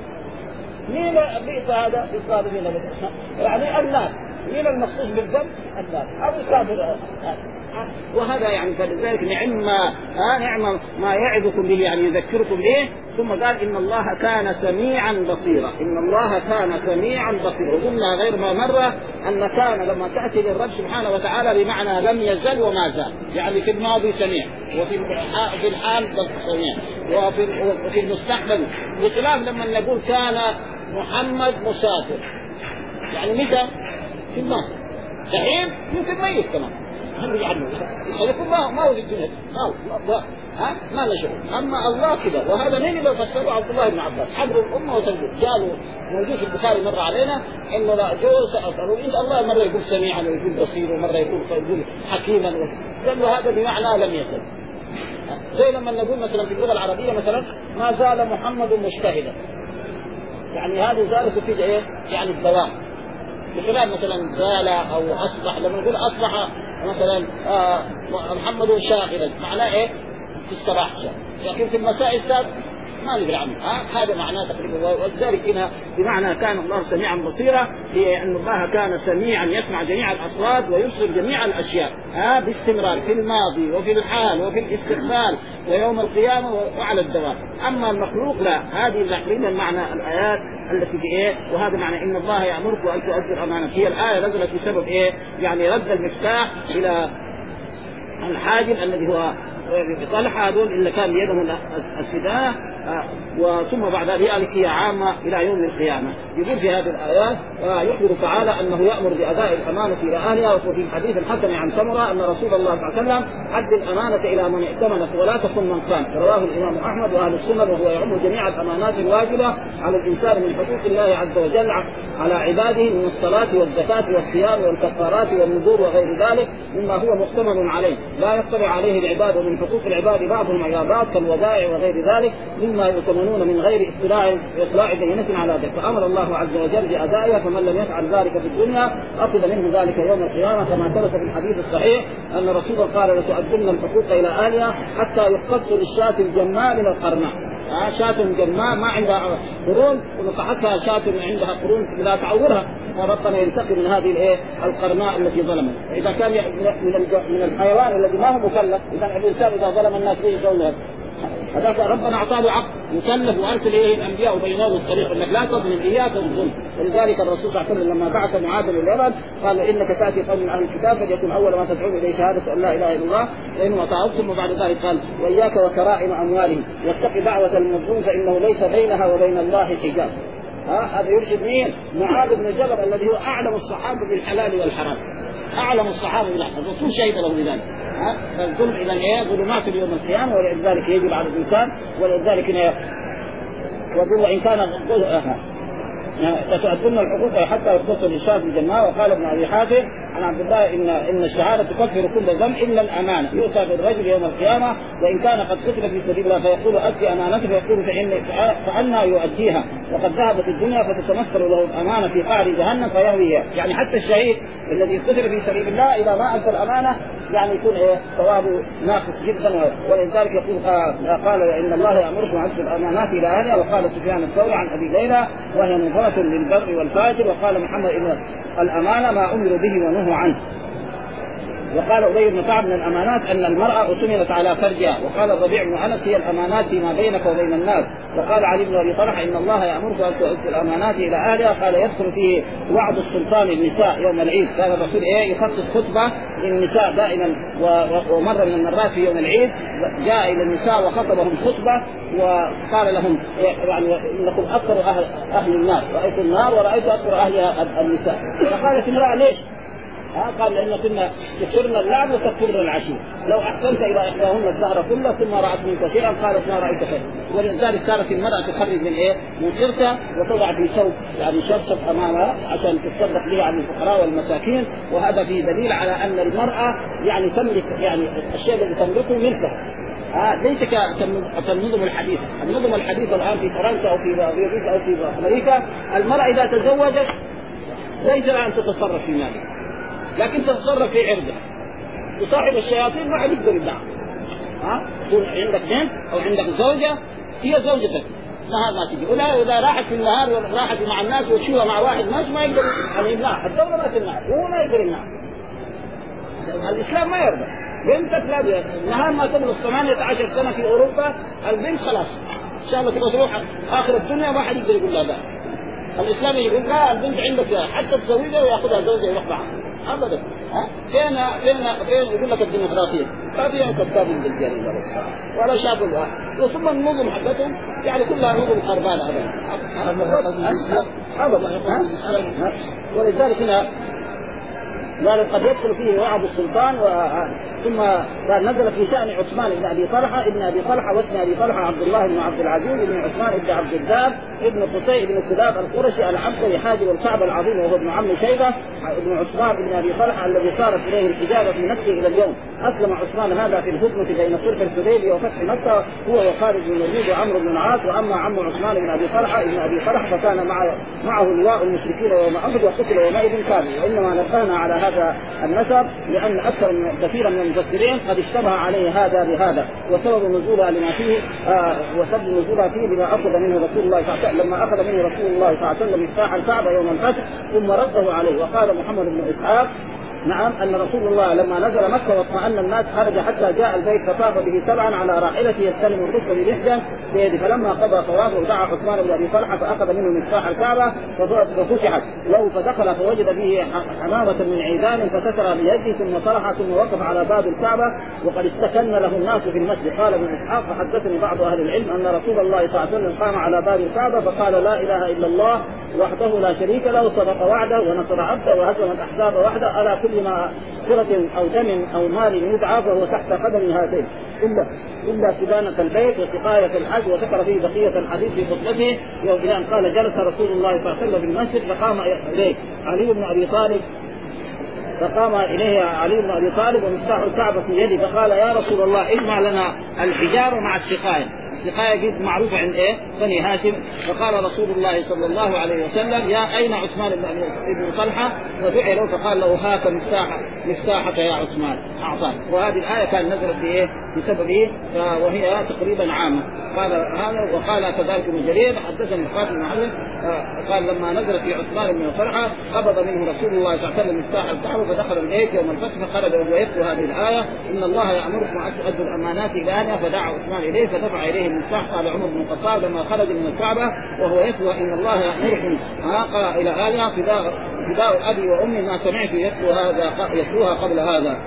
مين بئس هذا للظالمين بدلا؟ يعني الناس. مين المخصوص بالذنب؟ الناس أو الكافر. وهذا يعني فلذلك نعم ها نعم ما يعظكم به يعني يذكركم به. ثم قال إن الله كان سميعا بصيرا. إن الله كان سميعا بصيرا. وقلنا غير ما مرة أن كان لما تأتي للرب سبحانه وتعالى بمعنى لم يزل وما زال يعني في الماضي سميع وفي في الحال سميع وفي وفي المستقبل. بخلاف لما نقول كان محمد مسافر يعني متى؟ في الماضي. دحين يمكن ميت كمان هم يعلمون يقول ما ما وجد الدنيا ما ها ما نشوف. اما الله كذا. وهذا مين اللي فسره؟ عبد الله بن عباس حبر الامه وتنزل. قالوا موجود في البخاري مره علينا انه لا جوز اسالوا ان الله مره يقول سميعا ويقول بصير ومره يقول يقول حكيما. قالوا هذا بمعنى لم يزل. زي لما نقول مثلا في اللغه العربيه مثلا ما زال محمد مجتهدا يعني هذه زالت في ايه؟ يعني الدوام. بخلاف مثلا زال او اصبح لما نقول اصبح مثلا آه محمد شاغلا معناه ايه؟ في الصباح لكن في المساء السابق ما ندري عنه. آه هذا معناه تقريبا. ولذلك هنا بمعنى كان الله سميعا بصيرا هي ان الله كان سميعا يسمع جميع الاصوات ويبصر جميع الاشياء آه باستمرار في الماضي وفي الحال وفي الاستقبال ويوم القيامه وعلى الدوام. اما المخلوق لا. هذه تقريبا معنى الايات التي في ايه. وهذا معنى ان الله يامركم ان تؤدوا الامانه. هي الايه نزلت بسبب ايه؟ يعني رد المفتاح الى الحاجب الذي هو طلحة هذول اللي كان بيدهم السلاح. وثم بعد ذلك هي عامة إلى يوم القيامة. يقول في هذه الآيات يخبر تعالى أنه يأمر بأداء الأمانة إلى أهلها. وفي حديث الحسن عن سمرة أن رسول الله صلى الله عليه وسلم أدى الأمانة إلى من ائتمنك ولا تخن من خان. رواه الإمام أحمد وأهل السنة. وهو يعم جميع الأمانات الواجبة على الإنسان من حقوق الله عز وجل على عباده من الصلاة والزكاة والصيام والكفارات والنذور وغير ذلك مما هو مؤتمن عليه لا يطلع عليه العباد. ومن حقوق العباد بعضهم على بعض كالودائع وغير ذلك مما يؤتمنون من غير اطلاع اطلاع بينة على ذلك. فامر الله عز وجل بادائها فمن لم يفعل ذلك في الدنيا اخذ منه ذلك يوم القيامه كما ثبت في الحديث الصحيح ان الرسول قال لتؤدن الحقوق الى اهلها حتى يقتص للشاة الجماء من القرناء. شاة جماء ما عندها قرون ونصحتها شاة عندها قرون لا تعورها وربنا ينتقم من هذه الايه القرناء التي ظلمت. اذا كان من من الحيوان الذي ما هو مكلف اذا الانسان اذا ظلم الناس به يسوي هذا ربنا اعطاه عقل يكلف وارسل اليه الانبياء وبيناه الطريق انك لا تظلم اياك الظلم. ولذلك الرسول صلى الله عليه وسلم لما بعث معاذ الى اليمن قال انك تاتي قوم من اهل الكتاب فليكن اول ما تدعو اليه شهاده ان لا اله الا الله وانه اطاعوك. ثم بعد ذلك قال واياك وكرائم اموالهم واتق دعوه المظلوم فانه ليس بينها وبين الله حجاب. ها هذا يرشد مين؟ معاذ بن جبل الذي هو اعلم الصحابه بالحلال والحرام. اعلم الصحابه بالحلال الرسول شهد له بذلك. ها فالظلم اذا ايه ظلمات في يوم القيامه ولذلك يجب على الانسان ولذلك وظل ان كان فتؤدون الحقوق حتى يختص الإشهاد بالجماعة. وقال ابن أبي حاتم عن عبد الله إن إن الشهادة تكفر كل ذنب إلا الأمانة. يؤتى بالرجل يوم القيامة وإن كان قد قتل في سبيل الله فيقول أدي أمانته فيقول فإن فأنا يؤديها وقد ذهبت الدنيا فتتمثل له الأمانة في قعر جهنم فيهويها. يعني حتى الشهيد الذي قتل في سبيل الله إذا ما أدى الأمانة يعني يكون إيه ثوابه ناقص جدا. ولذلك يقول قال إن الله يأمركم أن الأمانات إلى أهلها. وقال سفيان الثوري عن أبي ليلى وهي منظمة للبر والفاجر. وقال محمد إن الأمانة ما أمروا به ونهوا عنه. وقال أبي بن كعب من الأمانات أن المرأة أؤتمنت على فرجها. وقال الربيع بن أنس هي الأمانات فيما بينك وبين الناس. وقال علي بن أبي طلحة إن الله يأمرك أن تؤدي الأمانات إلى أهلها. قال يدخل فيه وعد السلطان النساء يوم العيد. كان الرسول إيه يخصص خطبة للنساء دائما. ومرة من المرات في يوم العيد جاء إلى النساء وخطبهم خطبة وقال لهم يعني إنكم أكثر أهل, أهل النار، رأيت النار ورأيت أكثر أهلها النساء. فقالت امرأة ليش؟ قال لأن كنا تكثرنا اللعب وتكثرنا العشي. لو أحسنت إلى إحداهن الدهر كله ثم رأت منك شيئا قالت ما رأيت خير. ولذلك كانت المرأة تخرج من إيه من قرتها وتضع في ثوب يعني شرشف أمامها عشان تصدق به عن الفقراء والمساكين. وهذا فيه دليل على أن المرأة يعني تملك يعني الشيء الذي تملكه ملكها. آه ليس كالنظم الحديثة. النظم الحديثة الآن في فرنسا أو في أمريكا أو في أمريكا المرأة إذا تزوجت ليس لها أن تتصرف في مالها لكن تتصرف في عرضها. وصاحب الشياطين ما حد يقدر يدعها. ها تكون عندك بنت أو عندك زوجة هي زوجتك نهار ما تجي ولا ولا راحت في النهار ولا راحت مع الناس وتشوفها مع واحد ماشي ما يقدر يعني يمنعها. الدولة ما تمنعها هو ما يقدر يمنعها. الإسلام ما يرضى. بنتك لا بيها نهار ما تبلغ ثمانية عشر سنة في أوروبا البنت خلاص إن شاء الله تبغى تروح آخر الدنيا ما حد يقدر يقول لها لا. الإسلام يقول لا البنت عندك حتى تزوجها ويأخذها زوجة يروح معها أبدا. ها فين فين فين يقول لك الديمقراطية ما فيها كتاب من الجريمة ولا شاب واحد. وثم النظم حقتهم يعني كلها نظم خربانة أبدا. ولذلك هنا قال قد يدخل فيه وعد السلطان. و... ثم نزل في شأن عثمان بن أبي طلحة ابن أبي طلحة واسم أبي طلحة عبد الله بن عبد العزيز بن عثمان بن عبد الدار ابن قصي بن كلاب القرشي العبد حاجب الكعبة العظيم وهو ابن عم شيبة ابن عثمان بن أبي طلحة الذي صارت إليه الحجابة في نفسه إلى اليوم. أسلم عثمان هذا في الهدنة بين صلح الحديبية وفتح مكة هو وخالد بن الوليد وعمرو بن العاص. وأما عم عثمان بن أبي طلحة ابن أبي طلحة فكان معه معه لواء المشركين يوم أحد وقتل يومئذ كامل. وإنما نبهنا على هذا النسب لأن أكثر من كثيرا من المفسرين قد اشتبه عليه هذا بهذا. وسبب نزولها لما فيه آه وسبب نزولها فيه لما أخذ منه رسول الله صلى الله عليه وسلم لما أخذ منه رسول الله صلى الله عليه وسلم مفتاح الكعبة يوم الفتح ثم رده عليه. وقال محمد بن إسحاق نعم أن رسول الله لما نزل مكة واطمأن الناس خرج حتى جاء البيت فطاف به سبعا على راحلته يستلم الركب بلحجة بيده. فلما قضى طوافه دعا عثمان بن أبي طلحة فأخذ منه مفتاح الكعبة ففتحت له فدخل فوجد به حمامة من عيدان فكسر بيده ثم طرح ثم وقف على باب الكعبة وقد استكن له الناس في المسجد. قال ابن إسحاق فحدثني بعض أهل العلم أن رسول الله صلى الله عليه وسلم قام على باب الكعبة فقال لا إله إلا الله وحده لا شريك له صدق وعده ونصر عبده وهزم الأحزاب وحده على كل ما صلة أو دم أو مال يدعى فهو تحت قدم هاتين إلا إلا سبانة البيت وسقاية الحج. وذكر فيه بقية الحديث في خطبته يوم أن قال جلس رسول الله صلى الله عليه وسلم في المسجد فقام إليه علي بن أبي طالب فقام إليه علي بن أبي طالب ومفتاح الكعبة في يده فقال يا رسول الله اجمع لنا الحجارة مع السقاية. السقاية دي معروفة عند إيه بني هاشم. فقال رسول الله صلى الله عليه وسلم يا أين عثمان بن طلحة ودعي له فقال له هات مفتاح مفتاحك يا عثمان أعطاه. وهذه الآية كان نزلت بإيه بسببه وهي تقريبا عامة. قال هذا وقال كذلك ابن جرير حدثني القاسم بن محمد قال لما نزلت في عثمان بن طلحة قبض منه رسول الله صلى الله عليه وسلم مفتاح الكعبة فدخل البيت يوم الفتح فخرج وهو يتلو هذه الآية إن الله يأمركم أن تؤدوا الأمانات إلى أهلها فدعا عثمان إليه فدفع إليه المفتاح. قال عمر بن الخطاب لما خرج من الكعبة وهو يتلو إن الله يأمركم قال إلى أهلها فداء فداء أبي وأمي ما سمعت يتلو هذا يتلوها قبل هذا.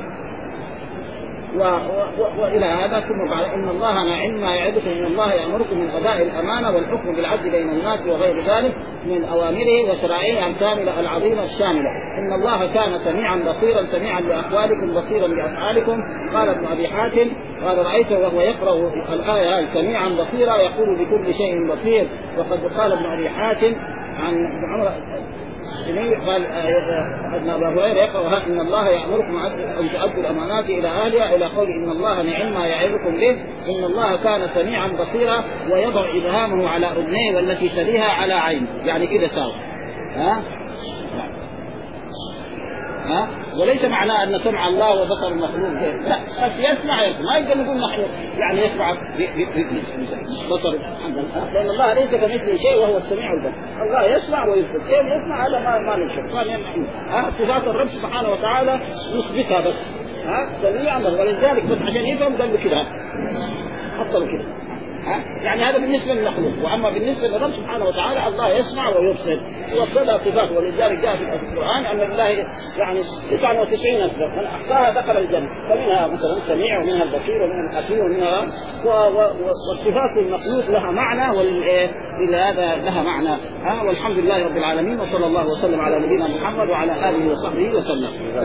و... و... وإلى هذا ثم بعد إن الله نعم يعدكم إن الله يأمركم من أداء الأمانة والحكم بالعدل بين الناس وغير ذلك من أوامره وشرائعه الكاملة العظيمة الشاملة. إن الله كان سميعا بصيرا سميعا لأحوالكم بصيرا لأفعالكم. قال ابن أبي حاتم قال رأيته وهو يقرأ الآية سميعا بصيرا يقول بكل شيء بصير. وقد قال ابن أبي حاتم عن عمر قال أن أبا هريرة يقرأ إن الله يأمركم أن تؤدوا الأمانات إلى أهلها إلى قول إن الله نعم ما يعظكم به إن الله كان سميعا بصيرا ويضع إبهامه على أذنيه والتي تليها على عينه، يعني كده ساوى. ها ها وليس معناه أن سمع الله وبصر المخلوق، لا بس يسمع يسمع، ما يقدر نقول مخلوق يعني يسمع بصر، لأن الله ليس كمثله شيء وهو السميع البصير. الله يسمع ويبصر، كيف يسمع هذا ما ما نشوف ما نعلم. ها صفات الرب سبحانه وتعالى نثبتها بس، ها سميع بصير، ولذلك بس عشان يفهم قال له كده حطوا كده. يعني هذا بالنسبة للمخلوق، وأما بالنسبة للرب سبحانه وتعالى الله يسمع ويبصر وكذا صفات. ولذلك جاء في القرآن أن الله يعني تسعة وتسعين صفة من أحصاها دخل الجنة، فمنها مثلا السميع ومنها البصير ومنها الحكيم ومنها والصفات المخلوق لها معنى ولهذا لها معنى. ها والحمد لله رب العالمين، وصلى الله وسلم على نبينا محمد وعلى آله وصحبه وسلم.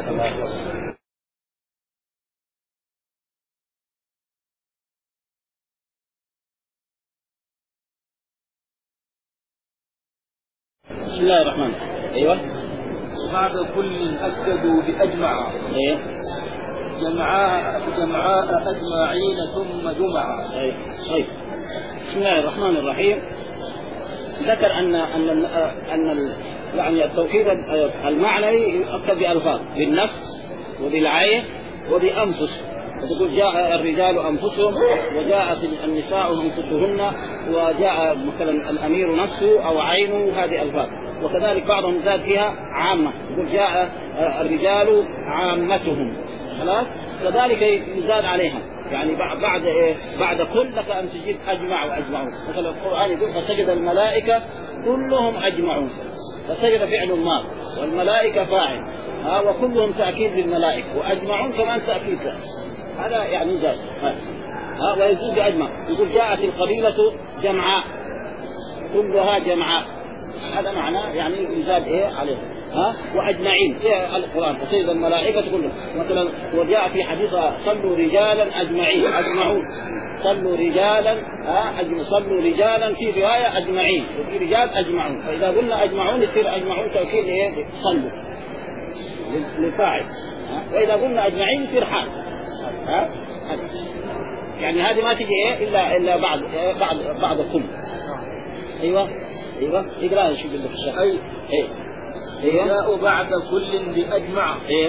بسم الله الرحمن الرحيم. ايوه بعد كل اكدوا باجمع ايه جمعاء جمعاء اجمعين ثم جمعا. ايه طيب. بسم الله الرحمن الرحيم. ذكر ان ان ان يعني التوحيد المعنوي يؤكد بالفاظ بالنفس وبالعين وبانفس، وتقول جاء الرجال أنفسهم وجاءت النساء أنفسهن وجاء مثلا الأمير نفسه أو عينه، هذه ألفاظ. وكذلك بعضهم زاد فيها عامة، يقول جاء الرجال عامتهم، خلاص كذلك يزاد عليها يعني بعد إيه بعد كل لك أن تجيب أجمع وأجمعون. مثلا القرآن يقول فسجد الملائكة كلهم أجمعون، فسجد فعل الماض والملائكة فاعل، ها وكلهم تأكيد للملائكة وأجمعون كمان تأكيد له. هذا يعني جاء ها ويزيد بأجمع. يقول جاءت القبيلة جمعاء كلها جمعاء، هذا معناه يعني يزاد إيه عليه. ها وأجمعين في القرآن فسجد الملائكة كلهم. مثلا وجاء في حديث صلوا رجالا أجمعين أجمعون، صلوا رجالا ها أجمع صلوا رجالا في رواية أجمعين وفي رجال أجمعون. فإذا قلنا أجمعون يصير أجمعون توكيد إيه صلوا للفاعل، وإذا قلنا أجمعين يصير حال. ها يعني هذه ما تجي إيه إلا إلا بعد إيه بعد بعد كل. أيوة أيوة يقرأ شو يقول لك الشيخ. أي إيه أيوة جاء بعد كل بأجمع. إيه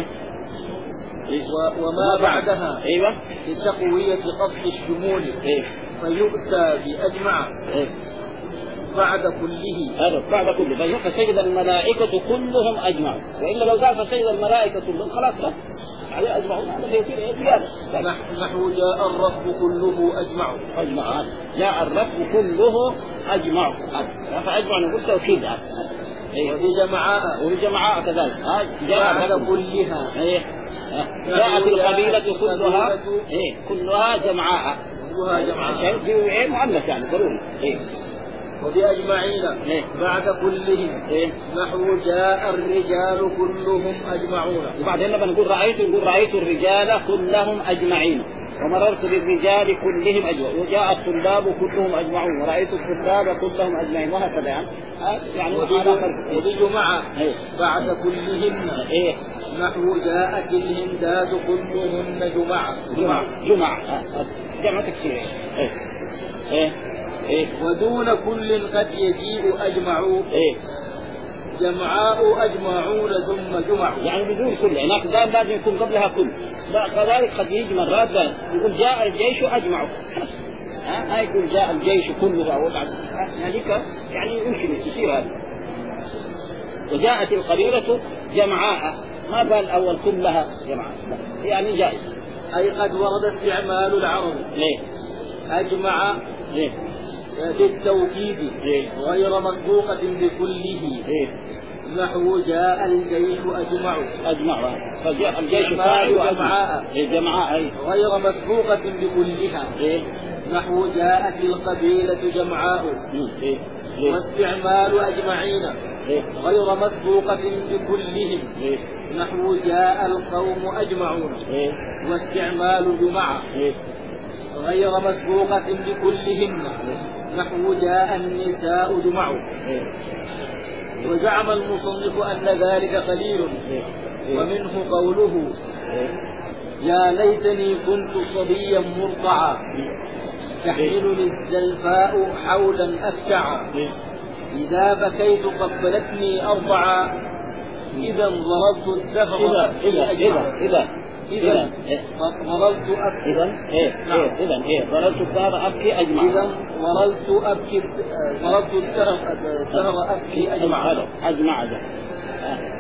وما بعدها أيوة لتقوية قصد الشمول. إيه فيؤتى بأجمع إيه بعد كله. هذا بعد كله. فسجد الملائكة كلهم أجمعون، وإلا لو قال فسجد الملائكة كلهم خلاص لا عليه أجمعون، هذا يصير إيه زيادة. نحو جاء الرب كله أجمع. أجمع جاء الرب كله أجمع، فأجمع نقول توكيد. وبجمعاء وبجمعاء كذلك جاء بعد كلها. جاءت القبيلة كلها إيه كلها جمعاء، كلها جمعاء عشان في إيه مؤنث يعني ضروري. إيه وبأجمعين إيه؟ بعد كلهم. إيه؟ نحو جاء الرجال كلهم أجمعون. وبعدين لما نقول رأيت نقول رأيت الرجال كلهم أجمعين، ومررت بالرجال كلهم أجمعين، وجاء الطلاب كلهم أجمعون، ورأيت الطلاب كلهم أجمعين، وهكذا يعني. يعني وبجمعة إيه؟ بعد كلهن. إيه؟ نحو جاءت الهندات كلهن جمعة. جمعة جمعة جمعة تكسير. إيه؟ إيه؟ إيه؟ ودون كل قد يجيء أجمعوا. إيه؟ جمعاء أجمعون ثم جمع، يعني بدون كل. هناك ذا لازم يكون قبلها كل. كذلك قد يجي مرات يقول جاء الجيش أجمعوا، ها يقول جاء الجيش كله أو بعد يعني يعني يمكن يصير هذا. وجاءت القبيلة جمعاء، ما قال أول كلها جمعاء يعني جائز. أي قد ورد استعمال العرب ليه أجمع ليه بالتوكيد إيه؟ غير مسبوقة بكله. إيه؟ نحو جاء الجيش أجمع. أجمع فجاء الجيش فاعل جمعاء. إيه جمعاء أي غير مسبوقة بكلها. إيه؟ نحو جاءت القبيلة جمعاء. إيه؟ إيه؟ واستعمال أجمعين إيه؟ غير مسبوقة بكلهم. إيه؟ نحو جاء القوم أجمعون. إيه؟ واستعمال جمعة إيه؟ غير مسبوقة بكلهن. نحو جاء النساء جمع. وزعم المصنف أن ذلك قليل، ومنه قوله يا ليتني كنت صبيا مرضعا تحملني الزلفاء حولا أسكعا إذا بكيت قبلتني أربعا إذا ضربت الدهر إذا إذا إذا إذا ظللت أبكي إذا إيه إيه إذا إيه ظللت الدهر أبكي أجمع إذا ظللت أبكي ظللت الدهر أبكي أجمع أجمع هذا